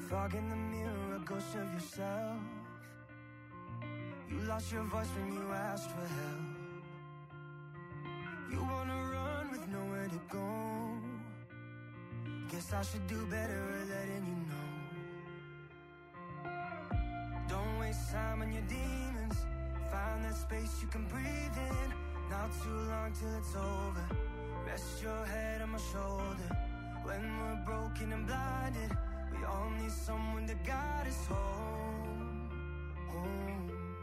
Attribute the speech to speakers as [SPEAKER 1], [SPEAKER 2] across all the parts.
[SPEAKER 1] Fog in the mirror, a ghost of yourself. You lost your voice when you asked for help. You wanna run with nowhere to go. Guess I should do better at letting you know. Don't waste time on your demons. Find that space you can breathe in. Not too long till it's over. Rest your head on my shoulder. When we're broken and blinded, we all need someone to guide us home, home.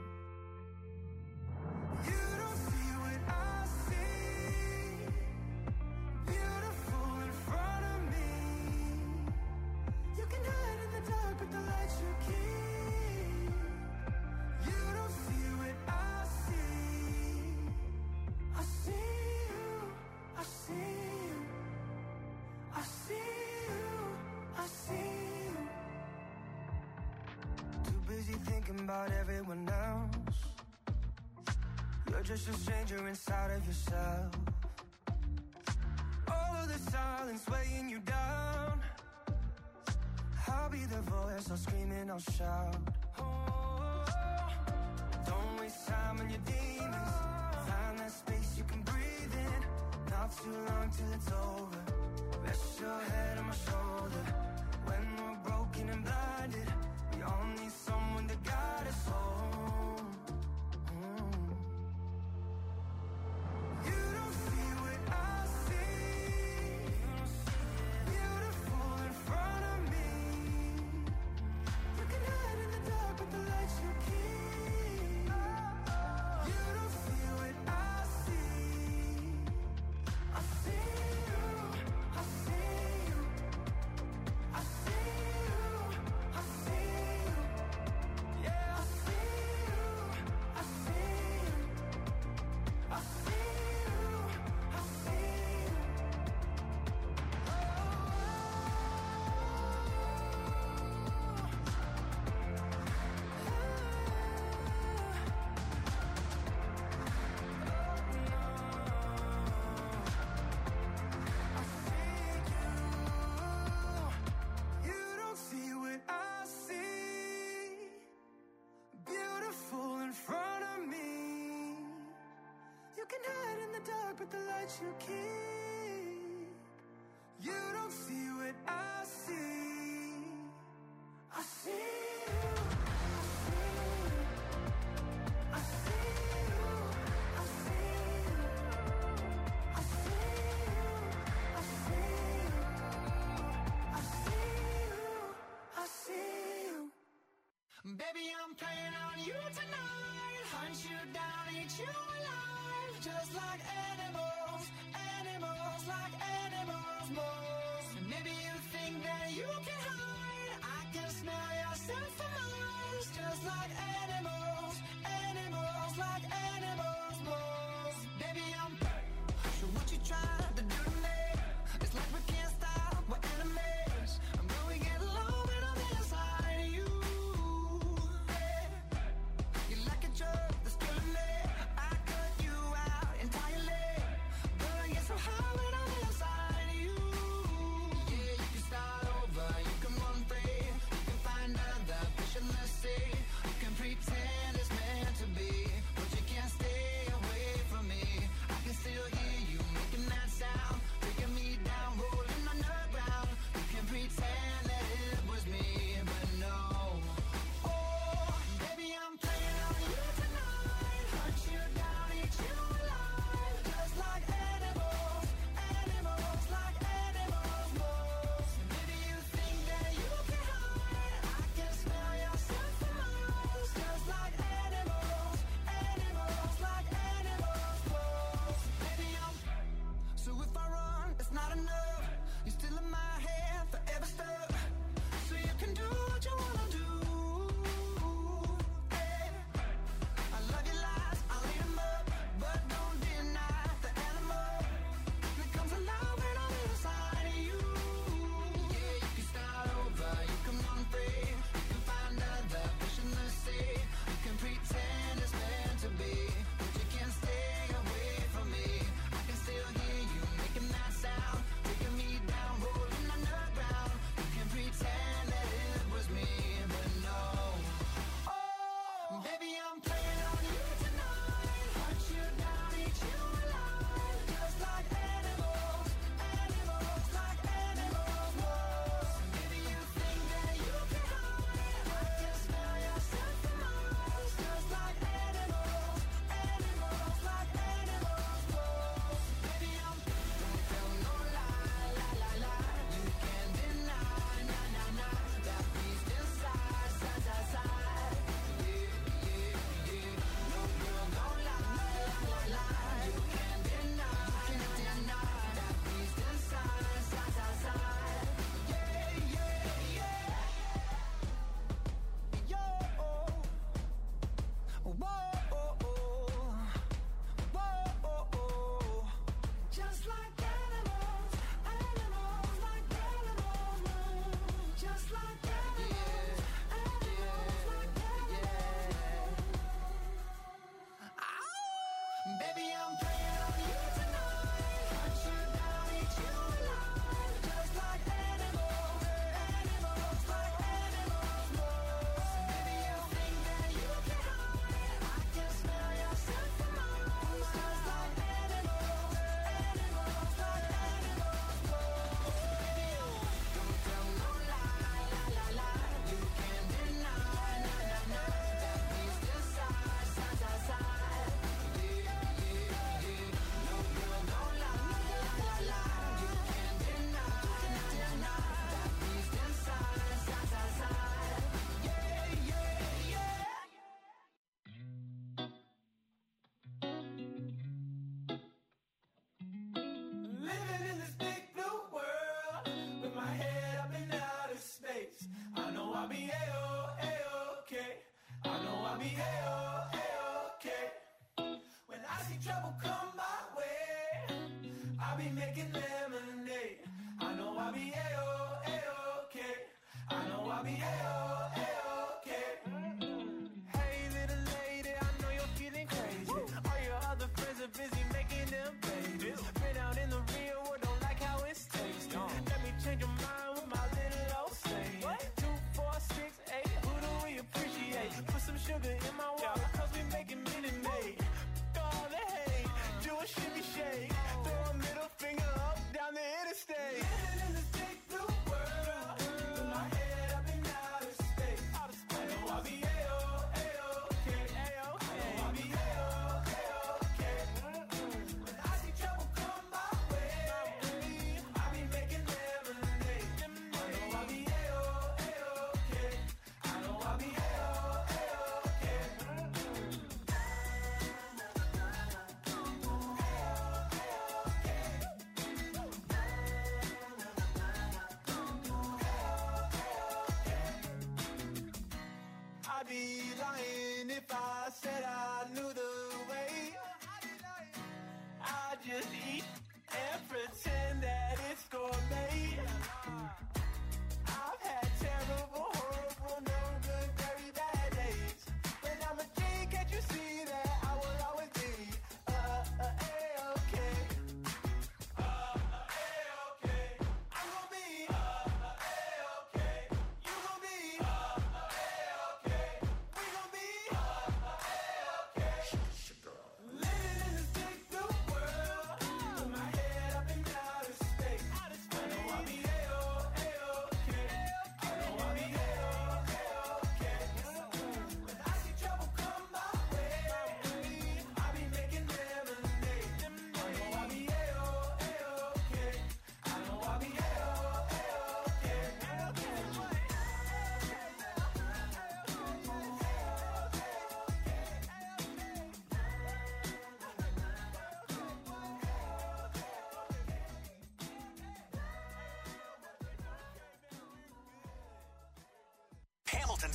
[SPEAKER 1] You don't see what I see. Beautiful in front of me. You can hide in the dark, but the light you keep. You don't see what I see. I see you, I see you, I see you, I see you. Too busy thinking about everyone else. You're just a stranger inside of yourself. All of the silence weighing you down. I'll be the voice, I'll scream and I'll shout. Oh, don't waste time on your demons. Find that space you can breathe in. Not too long till it's over. Rest your head on my shoulder. When we're broken and blinded, we all need someone to guide us home. You don't see what I see. Beautiful in front of me. You can hide in the dark, but the light you keep. You don't see what I see. I see you, I see you, I see you, I see you. Yeah, I see you, I see you, I see you, I see you. You don't see what I see. Beautiful in front of me. You can hide in the dark, but the light you keep. You don't see what I see. I see you, I see you, I see you, I see you, I see you, I see you, I see you.
[SPEAKER 2] Baby, I'm playing on you tonight. Hunt you down, eat you alive. Just like animals, animals, like animals, moles. Maybe you think that you can hide. I can smell yourself for miles. Just like animals, animals, like animals, moles. Baby, I'm so what you trying to do to me? It's like we can't stop, we're enemies. I'm going to get along when I'm inside of you. You like a drug that's killing me. I cut you out entirely. But I get so high when I'm inside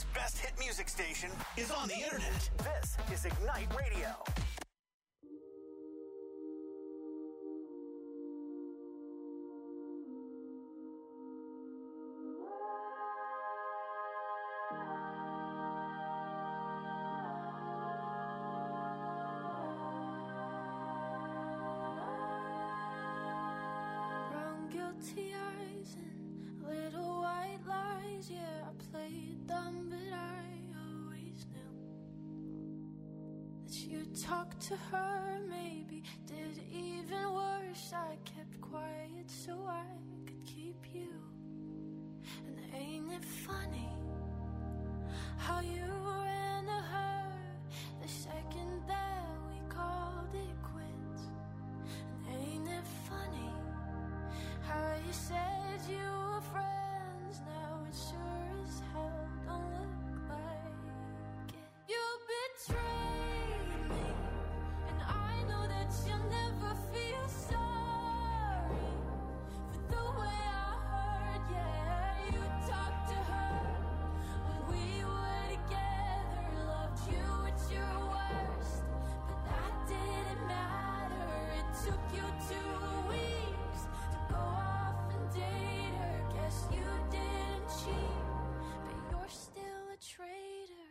[SPEAKER 3] Music's best hit music station is on the internet. This is Ignite Radio.
[SPEAKER 4] Brown guilty eyes and little white lies. Yeah, I played them, but I always knew that you talked to her, maybe did even worse. I kept quiet so I could keep you. And ain't it funny how you ran to her the second that we called it quits? And ain't it funny how you said you were friends, now it sure as hell don't look like it. You betrayed me, and I know that you'll never feel sorry for the way I heard. Yeah, you talked to her when we were together, loved you at your worst, but that didn't matter. It took you 2 weeks to go off and date her. Guess you didn't cheat, but you're still a traitor.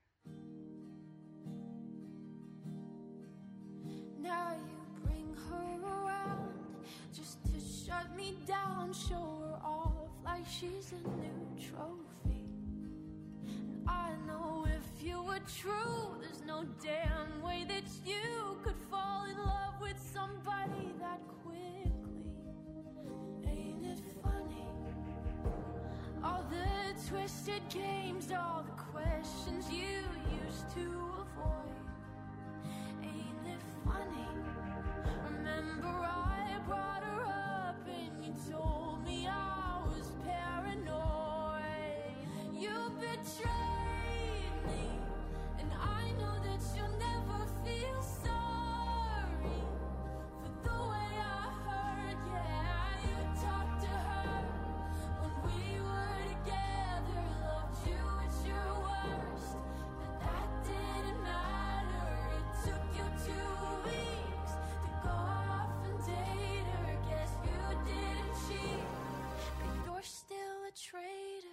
[SPEAKER 4] Now you bring her around just to shut me down, show her off like she's a new trophy. And I know if you were true, there's no damn way that you could fall in love with somebody that quickly. Ain't it funny? All the twisted games, all the questions you used to avoid. Ain't it funny? Remember I brought her up and you told me I was paranoid. You betrayed me, and I know that you'll never feel sorry for the way I heard. Yeah, you talked to her when we were together, loved you at your worst, but that didn't matter. It took you 2 weeks to go off and date her. Guess you didn't cheat, but you're still a traitor.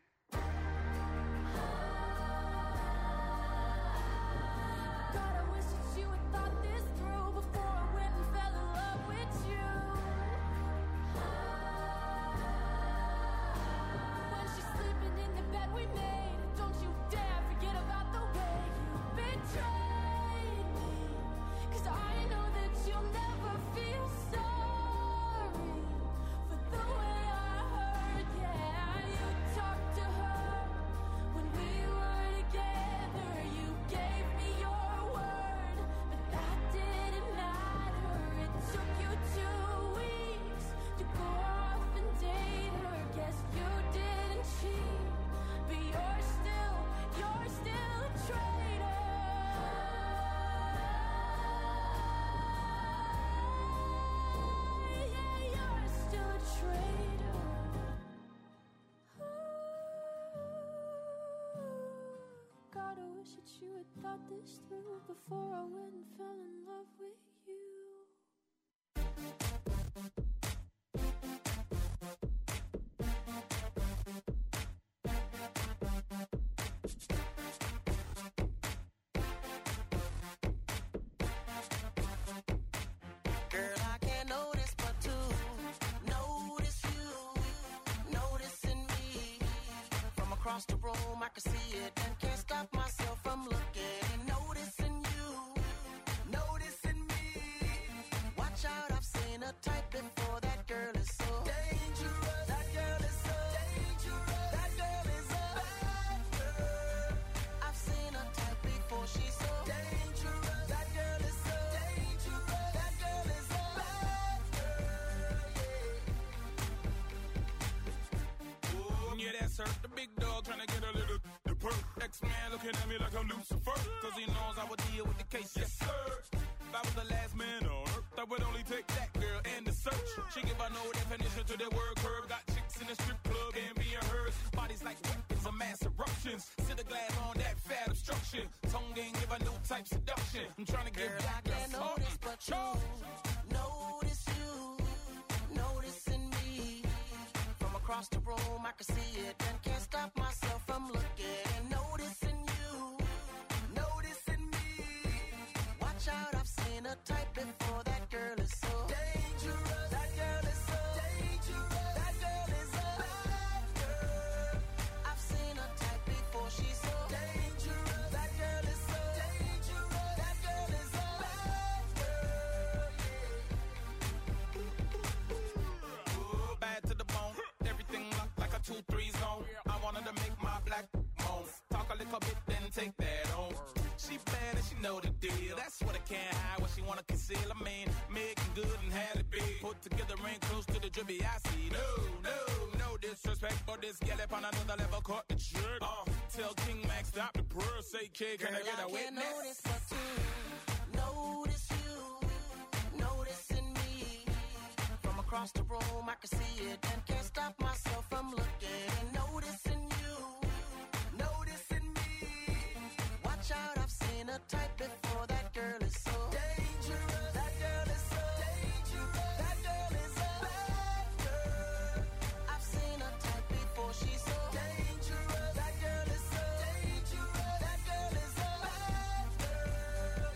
[SPEAKER 4] God, I wish that you had thought this through before I went and fell in love with you. When she's sleeping in the bed we made, don't you dare forget about the way you betrayed me. 'Cause I know that you'll never feel sorry for the way I heard. Yeah, you talked to her when we were together. You gave me your word, but that didn't matter. It took you 2 weeks to go off and date her. Guess you didn't cheat, but you're still a traitor. Yeah, you're still a traitor. God, I wish that you had thought this through before I went and fell in love with you.
[SPEAKER 5] Girl, I can't notice but to notice you, noticing me. From across the room, I can see it and can't stop myself from looking. Noticing you, noticing me. Watch out, I've seen a type before. That girl is so dangerous. That girl is so dangerous. That girl is a bad girl. I've seen a type before. She's so dangerous. That girl is so dangerous. That girl is a bad girl.
[SPEAKER 6] Yeah, that's her, the big dog trying to get a little the perk. X-Man looking at me like I'm Lucifer, cause he knows I would deal with the case, yes sir. If I was the last man on earth, I would only take that girl and the search. She give a no definition to the word curve. Got chicks in the strip club and being hers. Bodies like weapons of mass eruptions. Sit trying to give
[SPEAKER 5] Girl,
[SPEAKER 6] back
[SPEAKER 5] I can't notice but you. Noticing me. From across the room, I can see it and can't stop myself from looking. Noticing you, noticing me. Watch out, I've seen a type before. That girl is so dangerous. That girl is so dangerous. That girl is a bad girl. I've seen a type before. She's so dangerous. That girl is so dangerous. That girl is a bad girl.
[SPEAKER 6] Ooh, bad to the bone. Everything looked like a 2-3 zone. I wanted to make my black moan. Talk a little bit, then take that on. She bad and she know the deal. That's what I can't hide, what she wanna conceal. I mean, making good and had it big. Put together ain't close to the drippy I see. No disrespect, but this gal up on another level caught the trick. Tell King Max stop the prayer, say kid, can I get a witness?
[SPEAKER 5] Notice but two. Notice you, noticing me. From across the room, I can see it and can't stop myself from looking. Noticing you, noticing me. Watch out, I've seen a type before. That girl is so dangerous. That girl is so dangerous. That girl is a bad girl. I've seen a type before. She's so dangerous. That girl is so dangerous. That girl is a bad girl.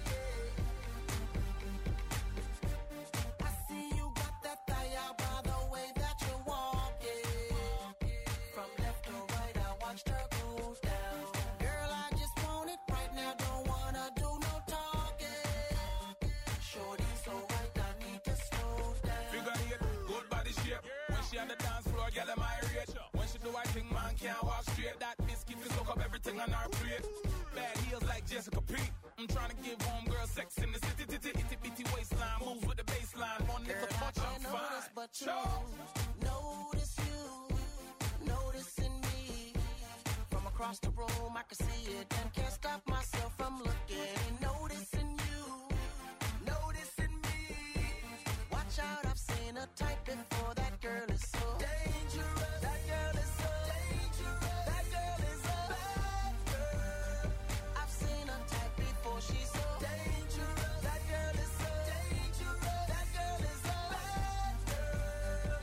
[SPEAKER 5] Yeah. I see you got that thigh out by the way that you're walking. From left to right, I watched her go down. Girl, I just want it right now. Don't wanna do no talking. Shorty so right, I need to slow down.
[SPEAKER 6] Figure eight, good body shape. When she on the dance floor, girl, am I rate. When she do I think man can't walk straight. That biscuit can soak up everything on our plate. Bad heels like Jessica P. I'm trying to give homegirl sex in the city. Itty bitty waistline, moves with the baseline. One little
[SPEAKER 5] Girl, I
[SPEAKER 6] touch, I'm
[SPEAKER 5] can't notice
[SPEAKER 6] fine.
[SPEAKER 5] but you. Notice you, noticing me. From across the room, I can see it and can't stop myself from looking. Noticing you, noticing me. Watch out, I've seen a type before. That girl is so dangerous. That girl is so dangerous. That girl is a bad girl. I've seen a type before. She's so dangerous. That girl is so dangerous. That girl is a bad girl.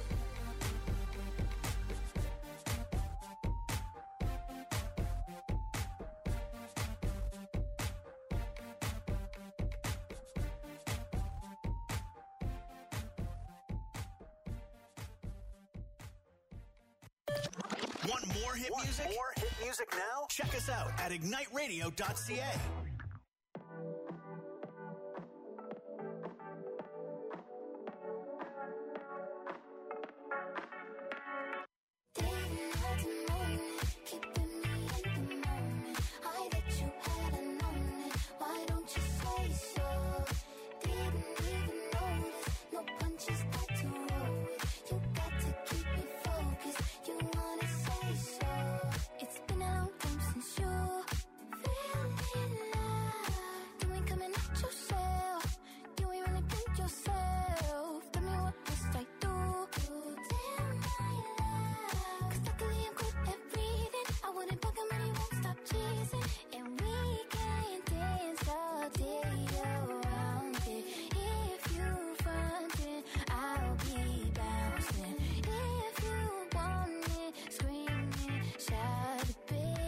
[SPEAKER 3] Want more hit music? More hit music now? Check us out at igniteradio.ca.
[SPEAKER 4] Didn't have to know it, keeping me in the moment. I bet you hadn't known it. Why don't you say so? Didn't even notice, no punches got to roll with. You got to keep me focused. You wanna say so? It's been a long time since you feeling love. You ain't coming at yourself. You ain't really been yourself. Tell me what must I do? Damn my love. 'Cause luckily I'm good at reading. I wouldn't bug him and he won't stop teasing. And we can dance all day around it. If you frontin', I'll be bouncing. If you want it, screaming, shout it,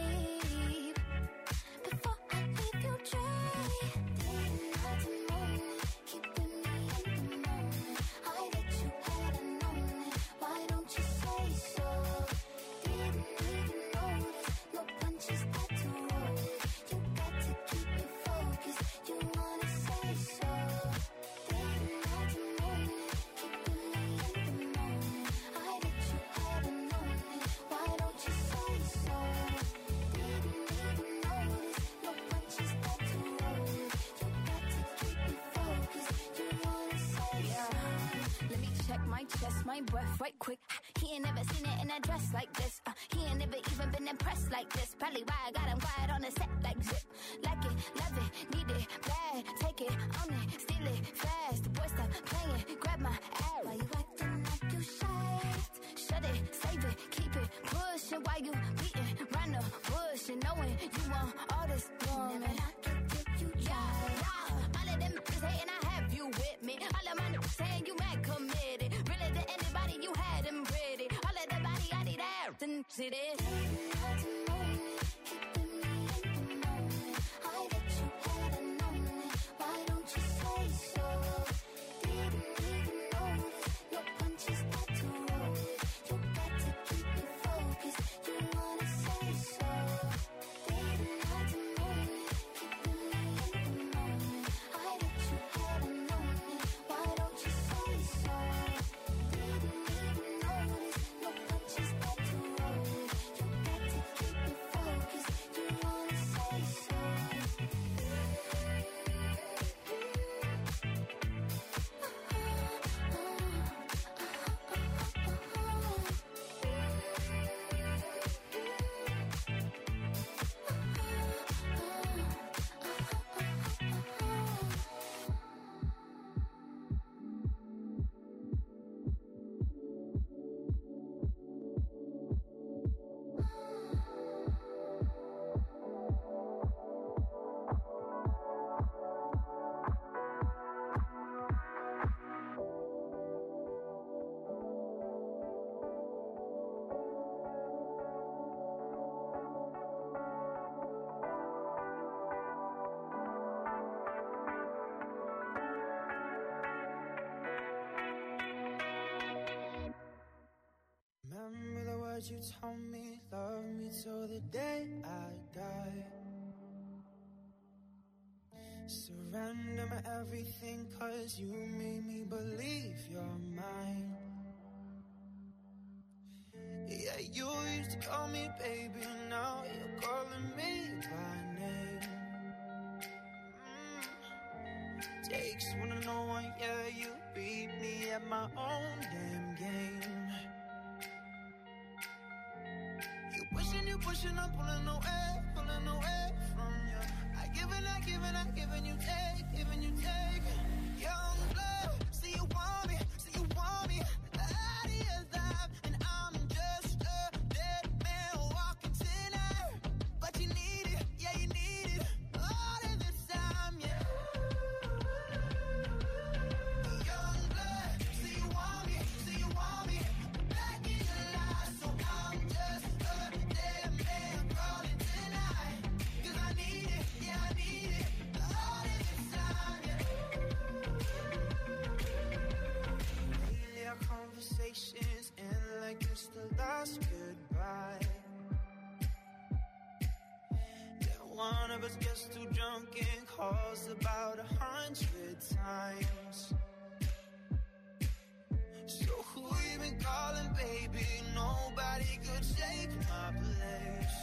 [SPEAKER 4] babe. Before I leave you dry, didn't have to moment, keeping me in the moment. I bet you hadn't known it. Why don't you say so? Didn't even notice, no punches got to roll with. You got to keep me focused. You wanna say so? Didn't have to moment, keeping me in the moment. I bet you hadn't known it. Why don't you say so? Didn't even notice, no punches got to roll with. You got to keep me focused. You wanna say so?
[SPEAKER 7] Let me check my chest, my breath right quick. He ain't never seen it in a dress like this. He ain't never even been impressed like this. Probably why I got him quiet on the set like zip. Like it, love it, need it, bad. Take it, own it, steal it, fast. The boy stop playing, grab my ass.
[SPEAKER 4] Why you acting like you shy?
[SPEAKER 7] Shut it, save it, keep it pushing while you beating round the bush and knowing you want all this woman.
[SPEAKER 4] Never knock it till you try.
[SPEAKER 7] See this? I bet you hadn't known it. Why don't you say so? Didn't even notice your punches got to roll. You got to keep it focused. You wanna say so? Didn't have to know it. Keeping me in the moment. I bet you hadn't known it. Why don't you say so? Didn't even notice your punches got to roll. You got to keep it focused. You wanna say so?
[SPEAKER 1] Remember the words you told me, love me till the day I die. Surrender my everything, cause you made me believe you're mine. Yeah, you used to call me baby, now you're calling me by name. Takes one to know one, yeah, you beat me at my own damn game. You pushing, I'm pulling away from you. I giving you take. Young blood, see you want me, out of your life, and I'm just a dead man walking tonight. But you need it, yeah, you need it, all of this time, yeah. Young blood, see you want me, back in your life, so I'm just a dead man crawling tonight. 'Cause I need it, yeah, I need it, all of this time, yeah. Lately our conversations end like it's the last goodbye. Then one of us gets too drunk and calls about 100 times. So who you been calling, baby? Nobody could take my place.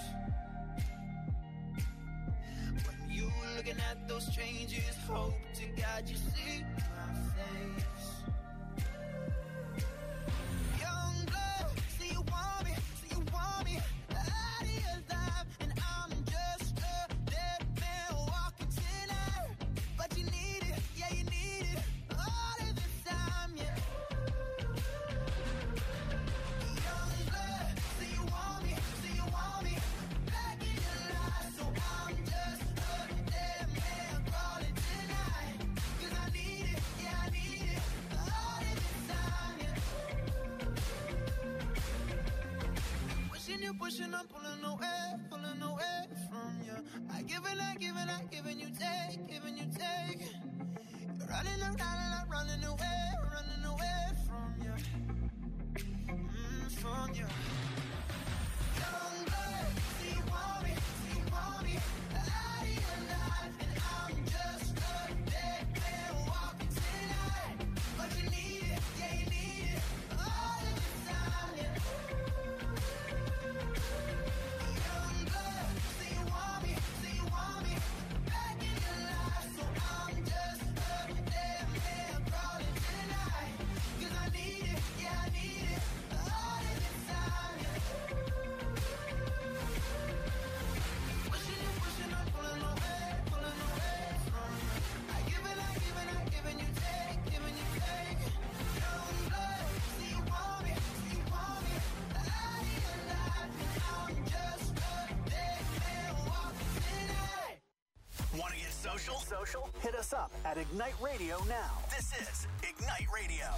[SPEAKER 1] When you looking at those strangers, hope to God you see my face. Young blood, see you want me, out of your life, and I'm just a dead man walking tonight. But you need it, yeah, you need it, all of this time, yeah. Young blood, see you want me, back in your life, so I'm just a dead man crawling tonight. 'Cause I need it, yeah, I need it, all of this time, yeah. Pushing, I'm pulling away from you. I giving you take. You're running away from you. From you. Young blood, see you want me, out of your life, and I'm just a dead man walking tonight. But you need it, yeah, you need it, all of this time, yeah. Young blood, see you want me, back in your life, so I'm just a dead man crawling tonight. 'Cause I need it, yeah, I need it, all of this time, yeah. Pushing, I'm pulling away from you. I giving you take. Young blood, see you want me, out of your life, and I'm just a dead man walking tonight.
[SPEAKER 3] Want to get social? Hit us up at Ignite Radio now. This is Ignite Radio.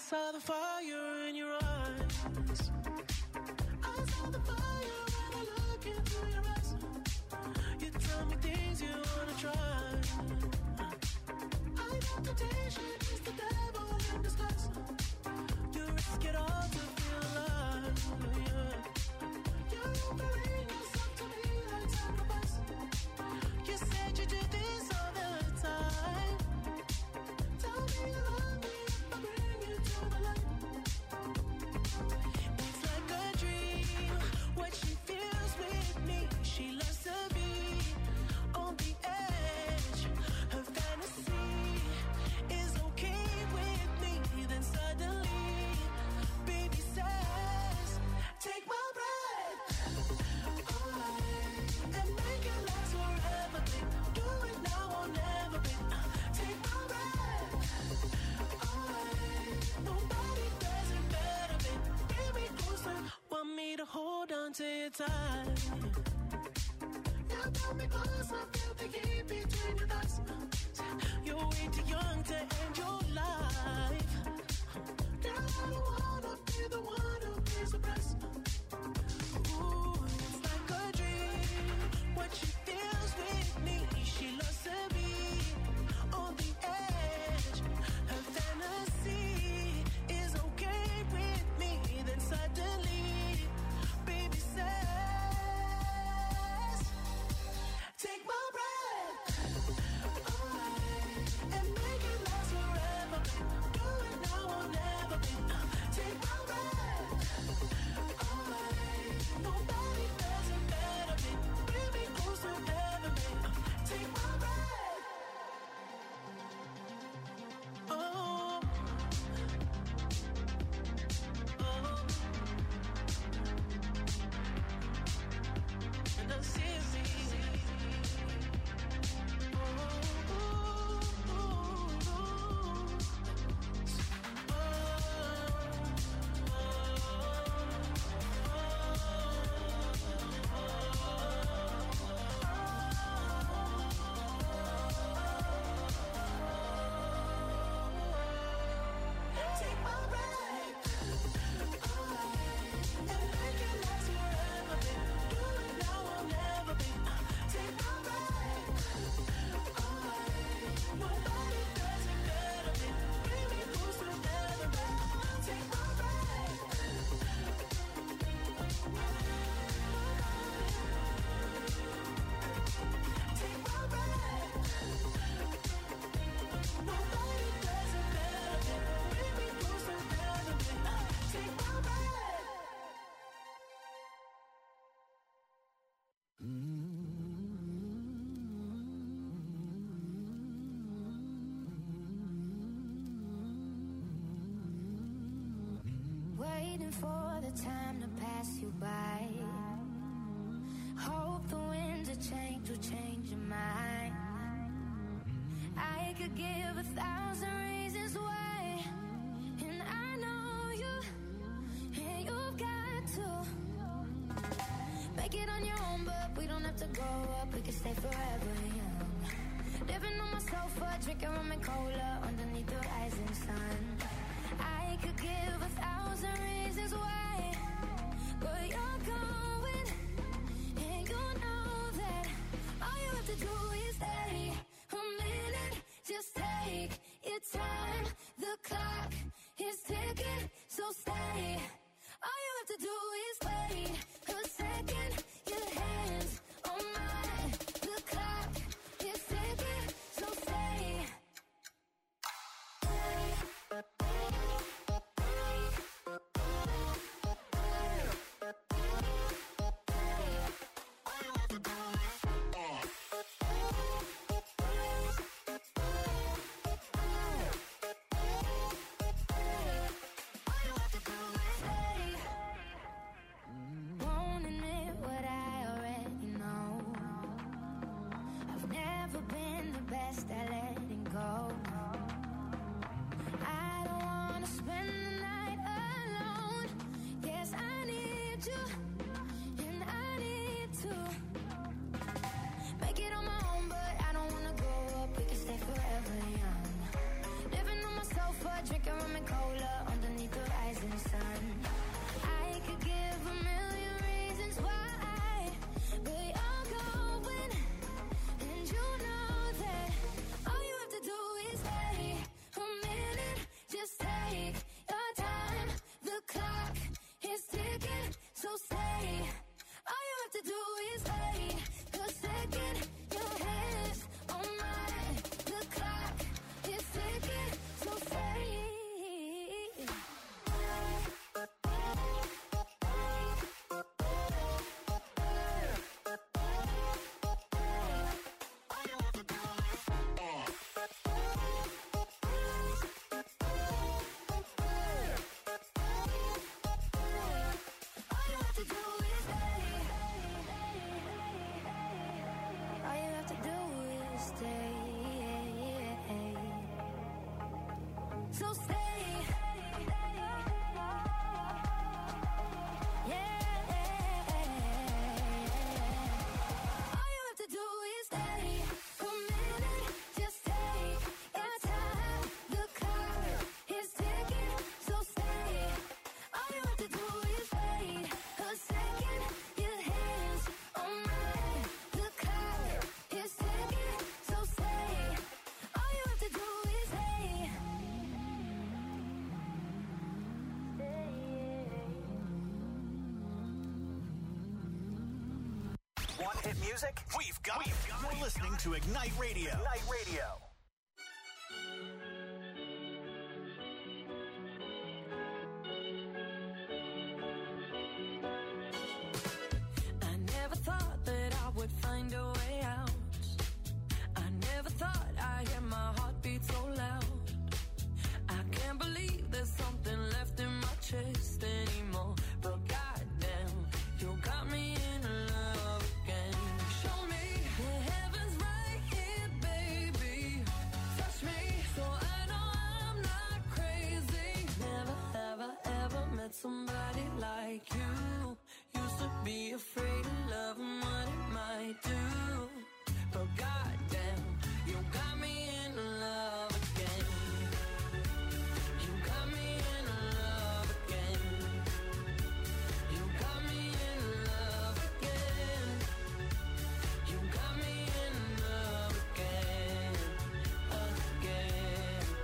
[SPEAKER 8] saw the fire in your eyes. I saw the fire when I look into your eyes. You tell me things you wanna try. I know temptation is the devil in disguise. You risk it all to feel alive. Yeah. You're offering yourself to me like sacrifice. You said you do this all the time. Tell me you love me if I bring you to the light. It's like a dream, what she feels with me. She loves to be on the edge. Her fantasy is okay with me. Then suddenly, baby says, take my breath away and make it last forever, babe. Do it now or never, babe. Take my breath away. Nobody does it better, babe. Bring me closer, want me to hold on to your tight. You got me close, I feel the heat between your thighs. You're way too young to end your life. Girl, I don't wanna be the one who pays the price. Ooh, it's like a dream, what she feels with me. She loves to be on the edge. Her fantasy is okay with me. Then suddenly, baby says, take my breath away and make it last forever, babe. Do it now or never, babe. Take my breath away. Nobody does it better, babe. Bring me closer ever, babe. Take my breath. Oh, and I see me. Take my breath away and make it last forever, babe. Do it now or never, babe. Take my breath away. Nobody does it better, babe. Bring me closer ever, babe. Take my breath. Take my breath. Nobody does it better, babe. Bring me closer ever, babe. Take my breath.
[SPEAKER 7] Waiting for the time to pass you by. Hope the winds of change will change your mind. I could give 1,000 reasons why, and I know you, and you've got to make it on your own, but we don't have to grow up. We can stay forever young. Living on my sofa, drinking rum and cola underneath the rising sun. I could give 1,000 reasons why, but you're going, and you know that all you have to do is stay a minute. Just take your time. The clock is ticking, so stay. All you have to do is wait a second. Your hands on mine. The clock is ticking, so stay. Won't
[SPEAKER 3] hit music? We've got it. You're listening to Ignite Radio. Ignite Radio.
[SPEAKER 8] I never thought that I would find a way out. I never thought I'd hear my heartbeat so loud. I can't believe there's something left in my chest anymore. But goddamn, you got me in love again. Show me the heavens right here, baby. Touch me so I know I'm not crazy. Never have I ever met somebody like you. Used to be afraid of love and what it might do. But goddamn, you got me in love again. You got me in love again. You got me in love again. You got me in love again, again.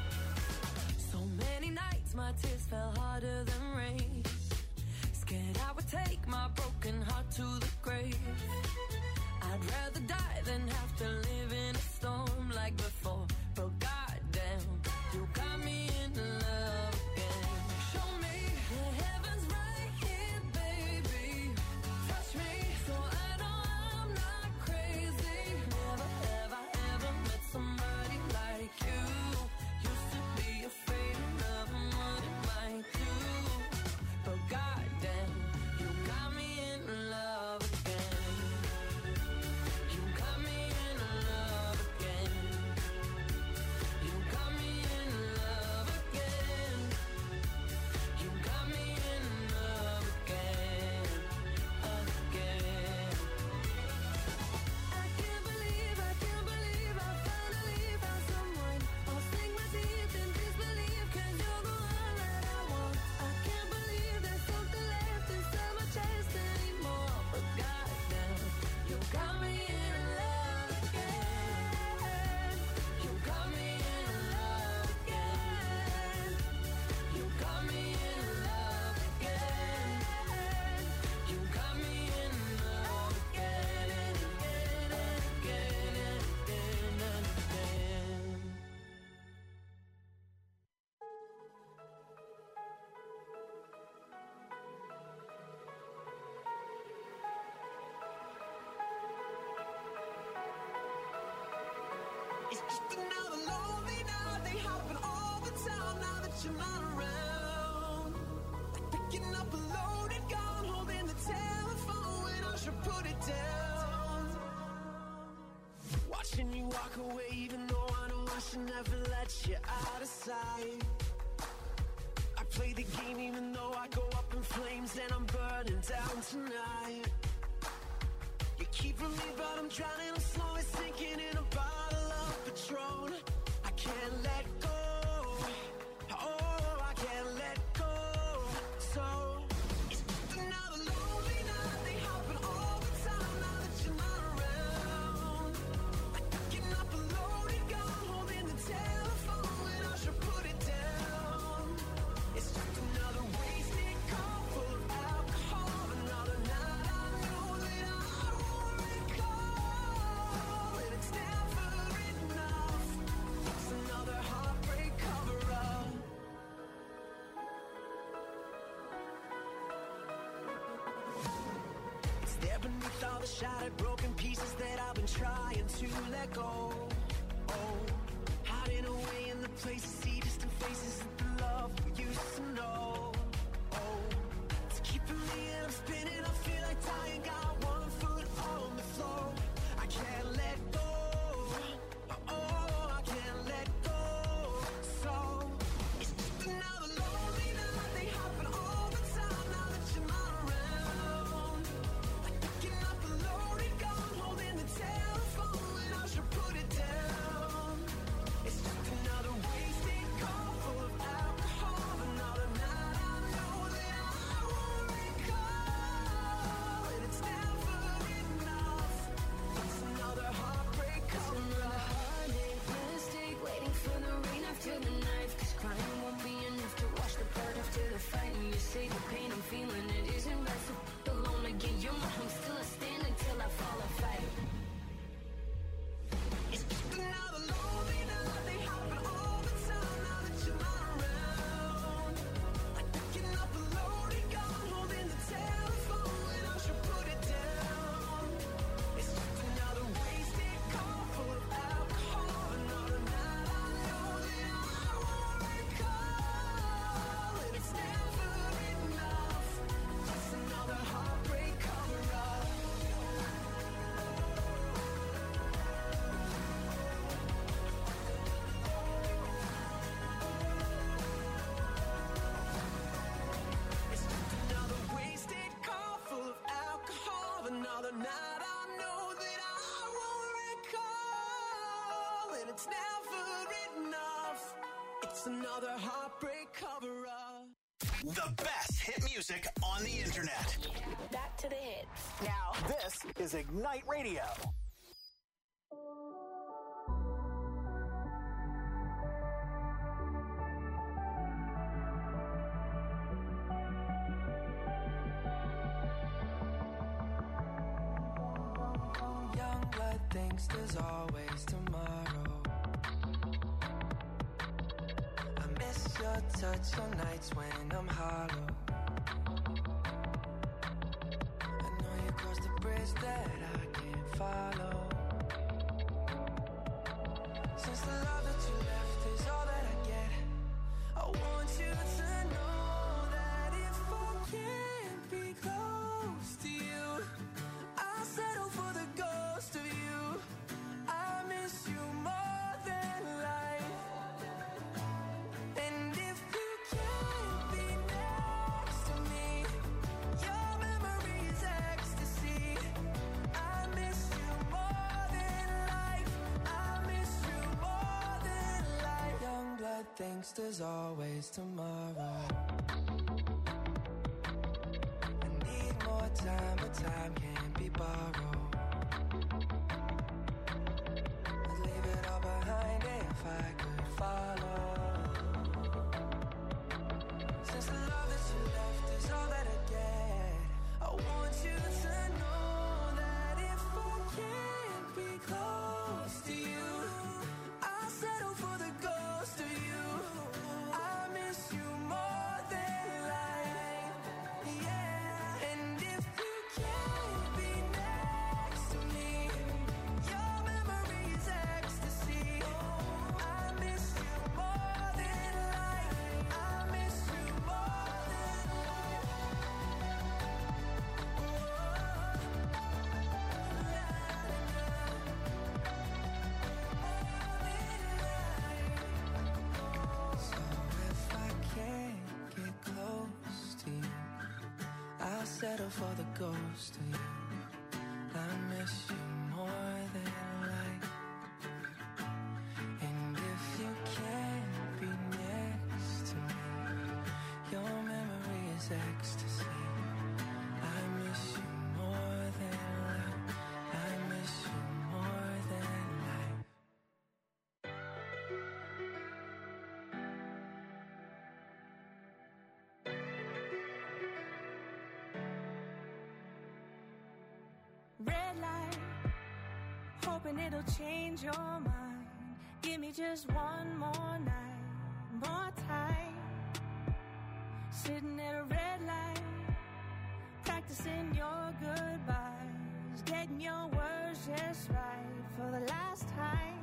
[SPEAKER 8] So many nights my tears fell harder than rain. Scared I would take my broken heart to the grave. I'd rather die than have to live in a storm like before. But goddamn, you got me in love again. Show me the heavens right here, baby. Touch me so I know I'm not crazy. Never have I ever met somebody like you. Used to be afraid of love and what it might do. But goddamn, you got me in love again. You got me in love again. You got me in love again. You got me in love again, again. I can't believe I finally found someone. I'll sink my teeth in disbelief 'cause you're the one that I want. I can't believe there's something left inside my chest anymore. But goddamn, you got me in love again. You got me in love again. You got me in love again. You got me in love again and again and again and again and again.
[SPEAKER 2] It's just another lonely night. They happen all the time now that you're not around. Like picking up a loaded gun, holding the telephone when I should put it down. Watching you walk away, even though I know I should never let you out of sight. I play the game even though I go up in flames and I'm burning down tonight. You're keeping me, but I'm drowning. I'm slowly sinking in a bottle of Patron. I can't let go. Oh, I can't let go. So it's just another lonely night. They happen all the time now that you're not around. Like picking up a loaded gun, holding the telephone when I should put it down. It's just another wasted call full of alcohol. Another night I know that I won't recall. And it's never enough. It's another heartbreak cover-up. It's there beneath all the shattered, broken pieces that I've been trying to let go. Oh, hiding away in the places, see distant faces of the love we used to know. Oh, it's keeping me and I'm spinning. I feel like dying, got one foot on the floor. I can't let go. Oh, I can't let go. So it's just another lonely night. They happen all the time now that you're not around. Like picking up a loaded gun, holding the telephone when I should put it down. It's just another wasted call full of
[SPEAKER 8] It's never enough. It's another heartbreak cover-up.
[SPEAKER 3] The best hit music on the internet.
[SPEAKER 9] Back to the hits.
[SPEAKER 3] Now, this is Ignite Radio.
[SPEAKER 8] Young blood thinks there's always tomorrow. I miss your touch on nights when I'm hollow. I know you crossed the bridge that I can't follow. Since the love that you left is all that I get, I want you to know that if I can't be close to you, I'll settle for the ghost of you. I miss you more than life. And if you can't be next to me, your memory is ecstasy. I miss you more than life. I miss you more than life. Young blood thinks there's always tomorrow. I need more time, but time can't be borrowed. I'd leave it all behind if I could follow. Since the love that you left is all that I get, I want you to know that if I can't be close to you, I'll settle for the ghost of you. I miss you more than life. Yeah. And if you can't be next to me, your memory is ecstasy. I miss you more than life. I miss you more than life. So if I can't get close to you, I'll settle for the ghost of you. I miss you more than life. And if you can't be next to me, your memory is ecstasy. I miss you more than life. I miss you more than life.
[SPEAKER 10] Red light, hoping it'll change your mind. Give me just one more night, more time. Sitting at a red light, practicing your goodbyes, getting your words just right for the last time.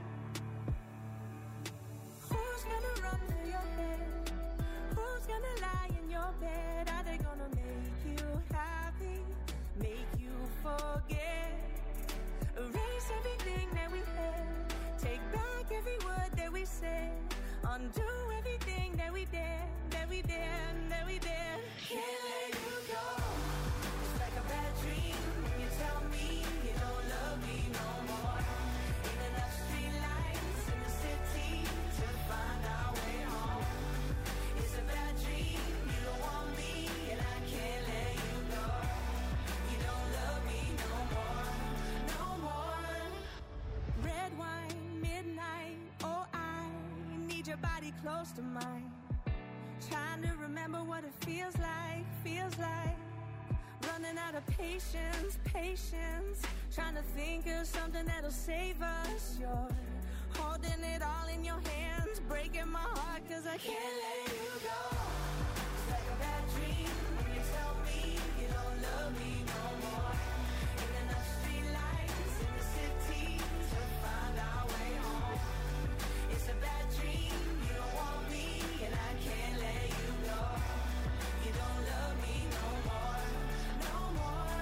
[SPEAKER 10] Who's gonna run through your head? Who's gonna lie in your bed? Are they gonna make you happy? Make you forget? Erase everything that we had. Take back every word that we said. Undo everything that we did, that we did, that we did. Can't let you go. It's like a bad dream when you tell me you don't love me no more. Ain't enough streetlights in the city to find our way home. It's a bad dream, you don't want me, and I can't let you go. You don't love me no more, no more. Red wine, midnight, oh I need your body close to mine. Trying to remember what it feels like, running out of patience, trying to think of something that'll save us. You're holding it all in your hands, breaking my heart 'cause I can't let you go. It's like a bad dream when you tell me you don't love me no more. Ain't enough streetlights in the city to find our way home. It's a bad dream, you don't want me, and I can't let you go. You don't love me no more, no more.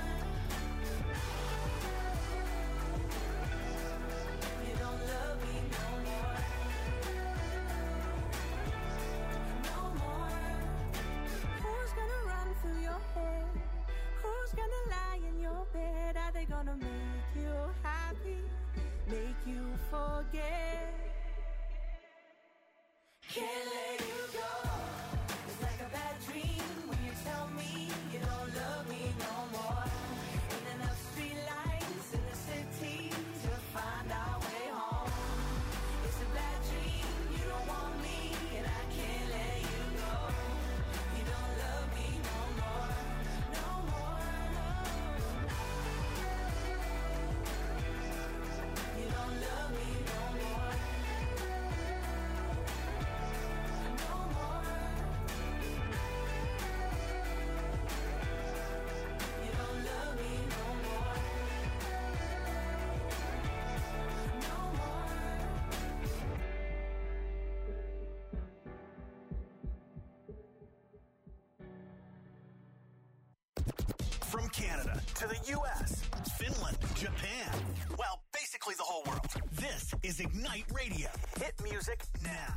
[SPEAKER 10] You don't love me no more, no more. Who's gonna run through your head? Who's gonna lie in your bed? Are they gonna make you happy? Make you forget? can't let you go. It's like a bad dream when you tell me you don't love me no more. Ain't enough street lights in the city to find our way home. It's a bad dream, you don't want me, and I can't let you go. You don't love me no more, no more, no. You don't love me no more, no more. You don't love me no more, no more.
[SPEAKER 3] From Canada to the U.S., Finland, Japan, well, basically the whole world. This is Ignite Radio. Hit music now.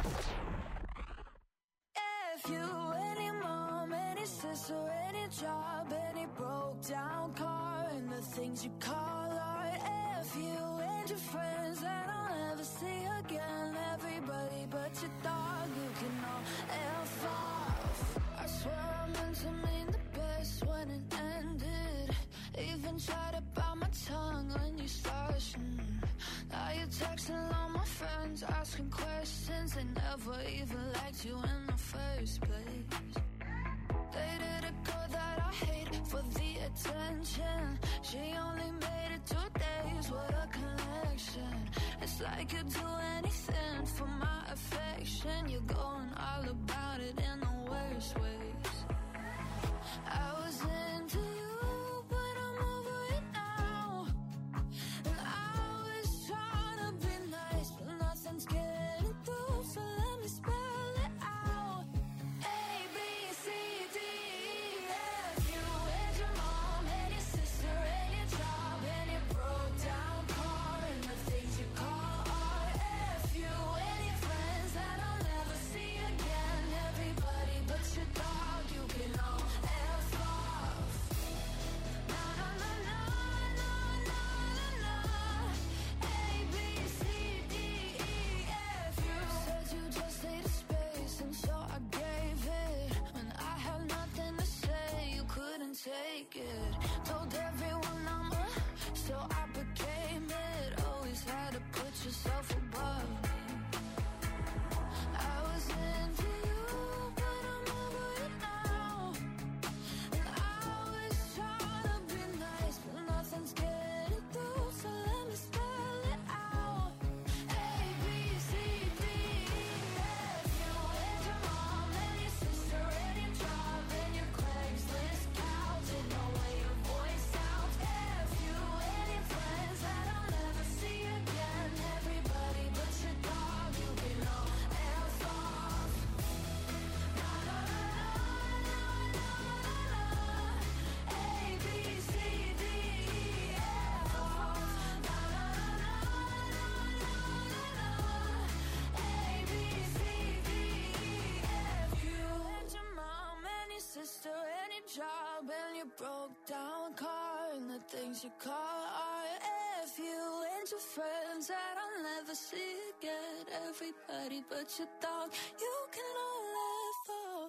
[SPEAKER 4] If you, any mom, any sister, any job, any broke down car, and the things you call art. If you and your friends that I'll never see again, everybody but your dog, you can all F off. I swear I meant to mean the best when it ended. Even tried to bite my tongue when you started. Now you're texting all my friends, asking questions. They never even liked you in the first place. Dated a girl that I hate for the attention. She only made it 2 days with a connection. It's like you'd do anything for my affection. You're going all about it in the worst ways. I was into you, but I'm over it now. And I was trying to be nice, but nothing's getting through. So let me spell it out. A, B, C, D, E, F. You and your mom and your sister and your job and your broke down car and the things you call art. F you and your friends that I'll never see again. Everybody but your dog, you can all F off. Na na na na na na na na. A, B, C, D, E, F. You said you just needed space, and so I gave it. When I had nothing to say, you couldn't take it. Told everyone I'm a, so I became it. Always had to put yourself above me. I was into you, but I'm over it now. And I was trying to be nice, but nothing's getting through. So let me spell it out. A, B, C, D, E, F. You and your mom and your sister and your job and your Craigslist couch and the way your voice sounds. F you and your friends that I'll never see again. Everybody but your dog, you can all F off. Na na na na na na na. A, B, C, D, E, F off. Na na na na na na na. A, B, C, D, E, F. You and your mom and your sister and your job and your broke down car and the things you call art. F you and your friends that I'll never see again. Everybody but your dog, you can all laugh off.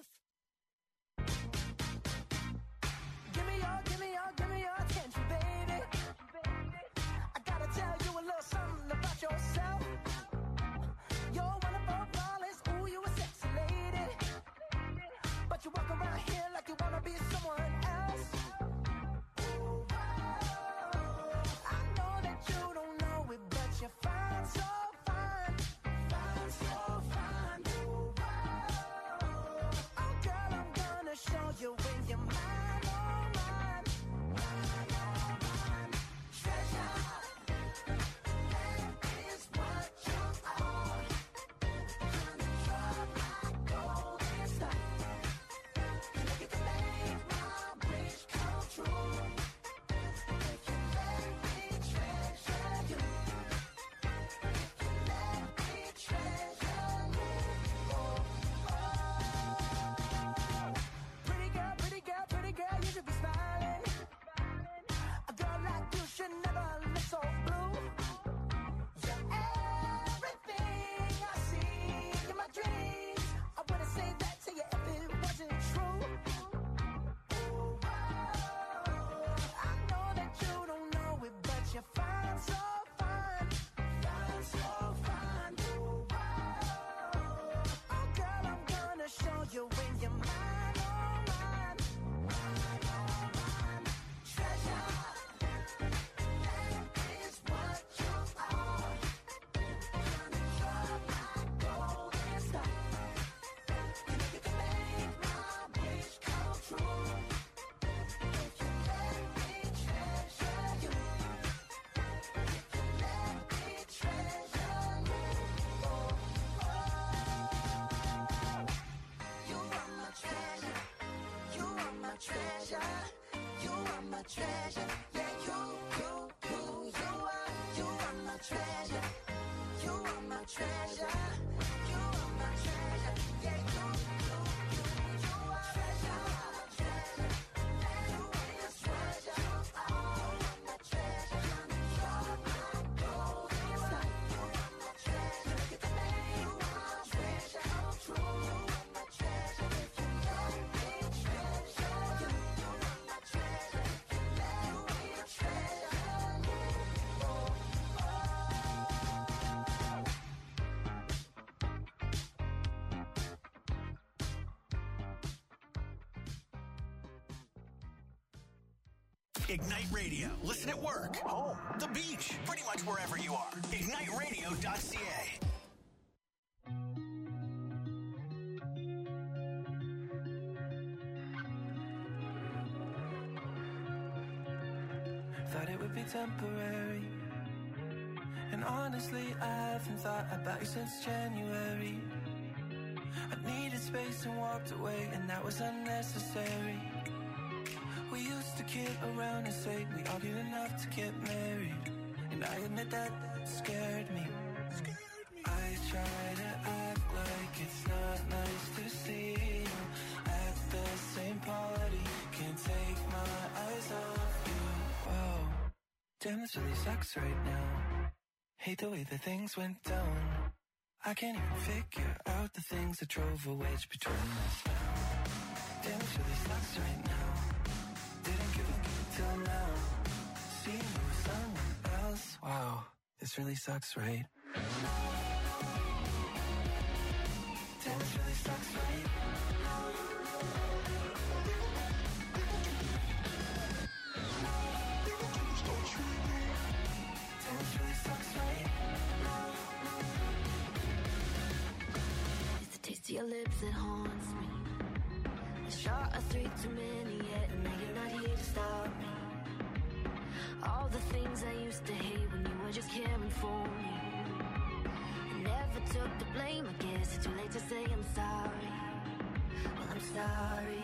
[SPEAKER 10] Give me your attention, baby. I gotta tell you a little something about yourself. You're wonderful, flawless, ooh, you a sexy lady. But you walk around here like you wanna be someone else. I know that you don't know it, but you're fine, so fine. Fine, so fine. Oh, girl, I'm gonna show you when you're mine, oh, mine. Mine, oh, mine. Treasure, that is what you are. Honey, you're my golden star. You can make my wish come true. If you let me treasure you. If you let me treasure you. Oh, oh. Pretty girl, pretty girl, pretty
[SPEAKER 5] my treasure. Yeah, you are my treasure. You are my treasure. You are my treasure. Yeah, you are treasure. You are my treasure. You are my treasure. You're my golden sun. You are my treasure. Look at the name. You are my treasure. True. You are my treasure. If you let me treasure you, you are my treasure. If you let me treasure you,
[SPEAKER 3] Ignite Radio. Listen at work, home, the beach, pretty much wherever you are. IgniteRadio.ca.
[SPEAKER 8] Thought it would be temporary. And honestly, I haven't thought about you since January. I needed space and walked away, and that was unnecessary. We used to kid around and say we argued enough to get married. And I admit that scared me. I try to act like it's not nice to see you at the same party. Can't take my eyes off you. Whoa, damn, this really sucks right now. Hate the way that things went down. I can't even figure out the things that drove a wedge between us now. Damn, this really sucks right now. Didn't give a till now. Seeing you with someone else. Wow, this really sucks, right? Damn, this really sucks, right? Damn, this really sucks, right?
[SPEAKER 4] It's the taste of your lips that haunts me. A shot of 3 too many yet, and now you're not here to stop me. All the things I used to hate when you were just caring for me. I never took the blame, I guess it's too late to say I'm sorry. Well, I'm sorry.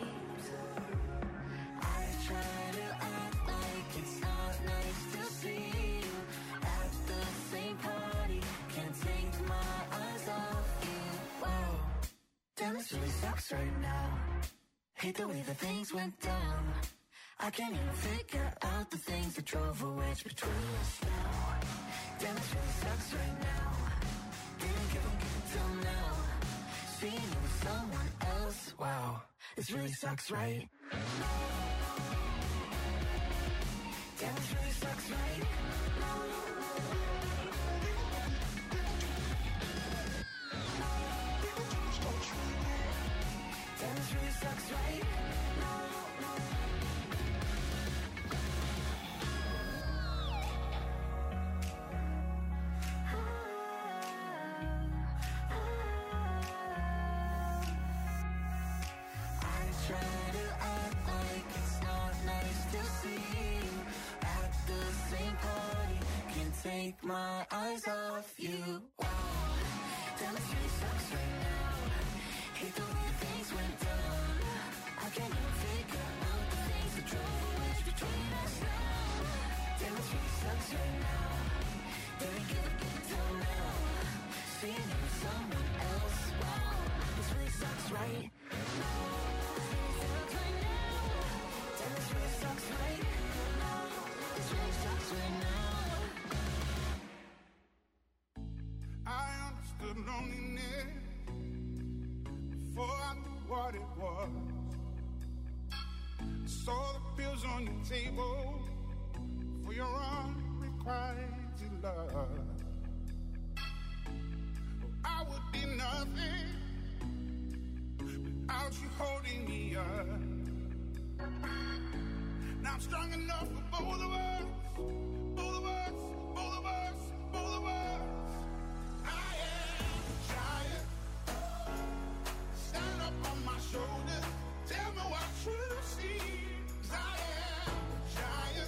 [SPEAKER 8] I try to act like it's not nice to see you at the same party. Can't take my eyes off you. Whoa, damn, this really sucks right now. Hate the way that things went down. I can't even figure out the things that drove a wedge between us now. Damn, this really sucks right now. Didn't give a till now. Seeing you with someone else. Wow, this really sucks, right? Damn, this really sucks, right? Damn, this really sucks, right? I try to act like it's not nice to see you at the same party. Can't take my eyes off you. Wow, damn, this really sucks right now. Hate the way things went down. I can't even figure out the things that drove a wedge between us now. Damn, this really sucks right now. Didn't give a till now. Seeing you with someone else. Wow, this really sucks, right? Damn, this really sucks right now. This really sucks right now.
[SPEAKER 6] I understood loneliness before I knew what it was. I saw the pills on your table for your unrequited love. I would be nothing without you holding me up. Now I'm strong enough for both of us, both of us, both of us, both of us. I am a giant. Stand up on my shoulders. Tell me what you see. 'Cause I am a giant.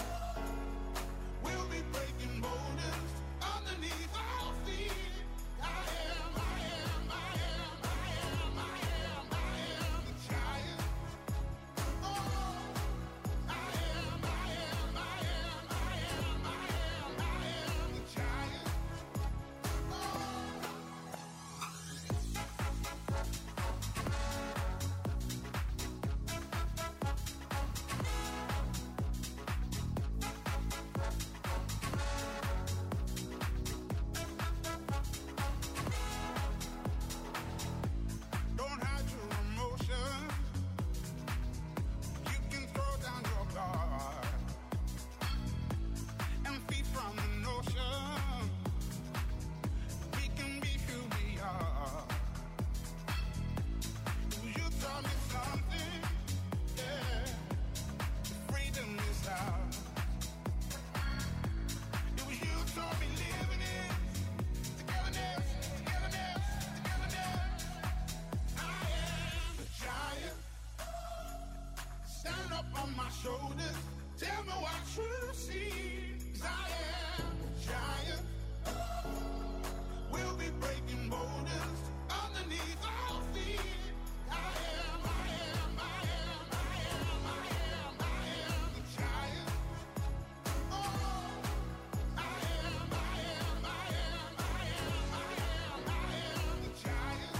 [SPEAKER 6] We'll be breaking boulders underneath our feet. I am a giant. Oh, I am
[SPEAKER 11] shoulders. Tell me what you see. 'Cause I am a giant. We'll be breaking borders underneath our feet. I am the giant. Oh, I am the giant.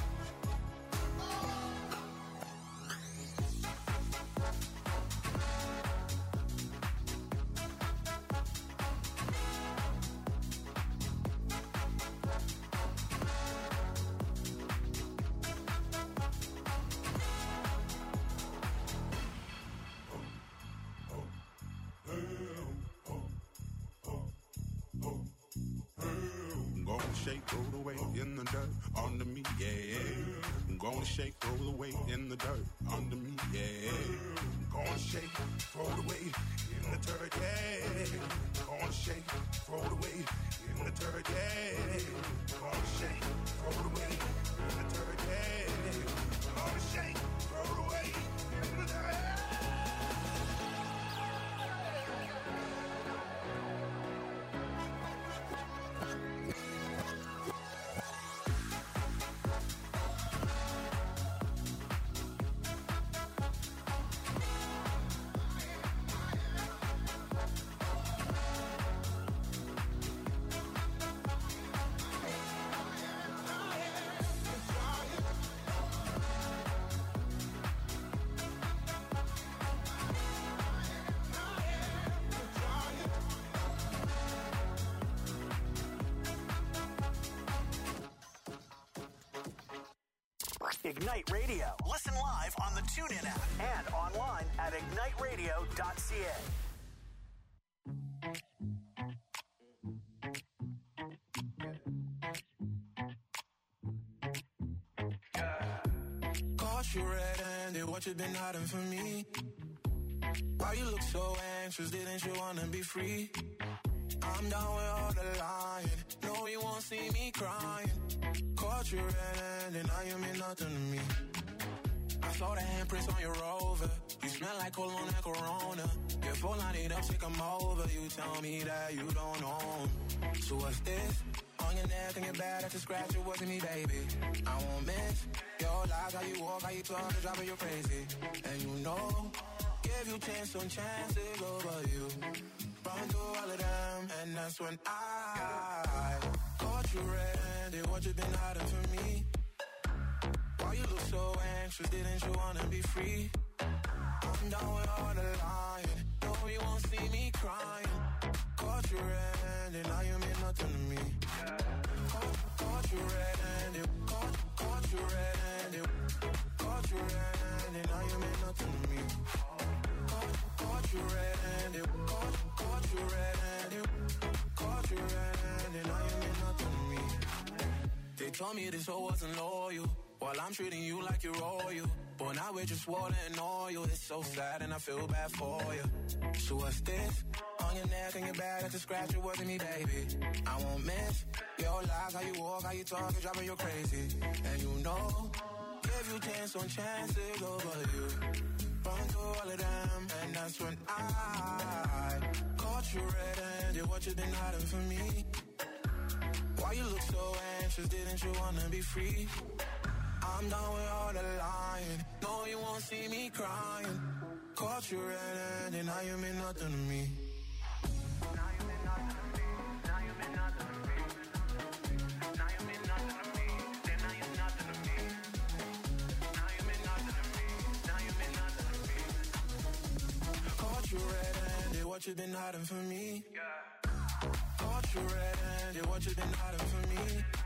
[SPEAKER 12] Gonna shake, roll away in the dirt under me, yeah. Gonna shake, roll away in the dirt under me, yeah.
[SPEAKER 11] Gonna shake, throw it away in the dirt, yeah. Gonna shake, throw it away in the dirt, yeah. Gonna shake, throw it away in the dirt, yeah. Gonna shake, throw it away in the dirt.
[SPEAKER 3] Ignite Radio. Listen live on the TuneIn app and online at igniteradio.ca.
[SPEAKER 13] Caught you red-handed, what you been hiding from me? Why you look so anxious, didn't you wanna be free? I'm down with all the lying, no you won't see me crying. Caught you red-handed, now you mean nothing to me. I saw the handprints on your Rover, you smell like cologne and Corona. Your phone light up, take 'em over, you tell me that you don't know 'em. So what's this? On your neck and your back, that's a scratch, it wasn't me, baby. I won't miss your lies, how you walk, how you talk, it's driving you crazy. And you know, give you chance on chances over you. Run through all of them, and that's when I caught you red-handed, what you been hiding from me? Why you look so anxious, didn't you wanna be free? I'm down with all the lying, no you won't see me crying. Caught you red-handed, now you mean nothing to me. Caught you red-handed, caught you red-handed, caught you red-handed, now you mean nothing to me. Caught you red-handed, caught you red-handed, caught you red-handed, now you mean nothing to me. They told me this hoe wasn't loyal, while I'm treating you like you're royal. But now we're just water and oil. It's so sad and I feel bad for you. So what's this? On your neck and your back, that's a scratch, it wasn't me, baby. I won't miss your lies, how you walk, how you talk, it's driving you crazy. And you know, give you chance on chances over you. Run through all of them, and that's when I caught you red-handed, what you been hiding from me? Why you look so anxious, didn't you wanna be free? I'm done with all the lying, no you won't see me crying. Caught you red-handed, now you mean nothing to me. Now you mean nothing to me, now you mean nothing to me. Now you mean nothing to me, then now you're nothing to me. Now you mean nothing to me, now you mean nothing to me. Caught you red-handed, what you been hiding from me? Caught you red-handed, what you been hiding from me?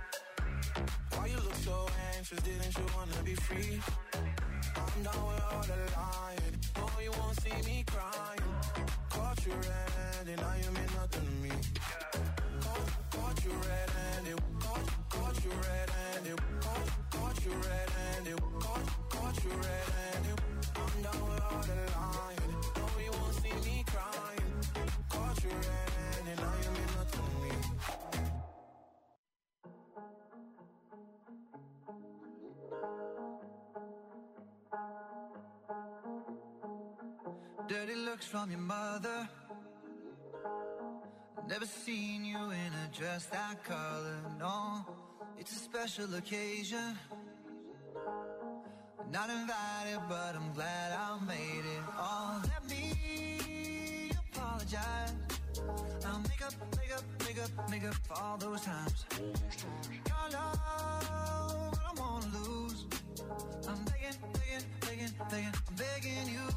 [SPEAKER 13] Why you look so anxious, didn't you wanna be free? I'm down with all the lying, no you won't see me crying. Caught you red-handed, now you mean nothing to me. Caught you red-handed, caught you red-handed, caught you red-handed, caught you red-handed. I'm down with all the lying, no you won't see me crying. Caught you red-handed, now you mean nothing to me.
[SPEAKER 14] Dirty looks from your mother. Never seen you in a dress that color, no. It's a special occasion. Not invited, but I'm glad I made it. Oh, let me apologize. I'll make up for all those times. Your love, I don't wanna lose. I'm begging, I'm begging you.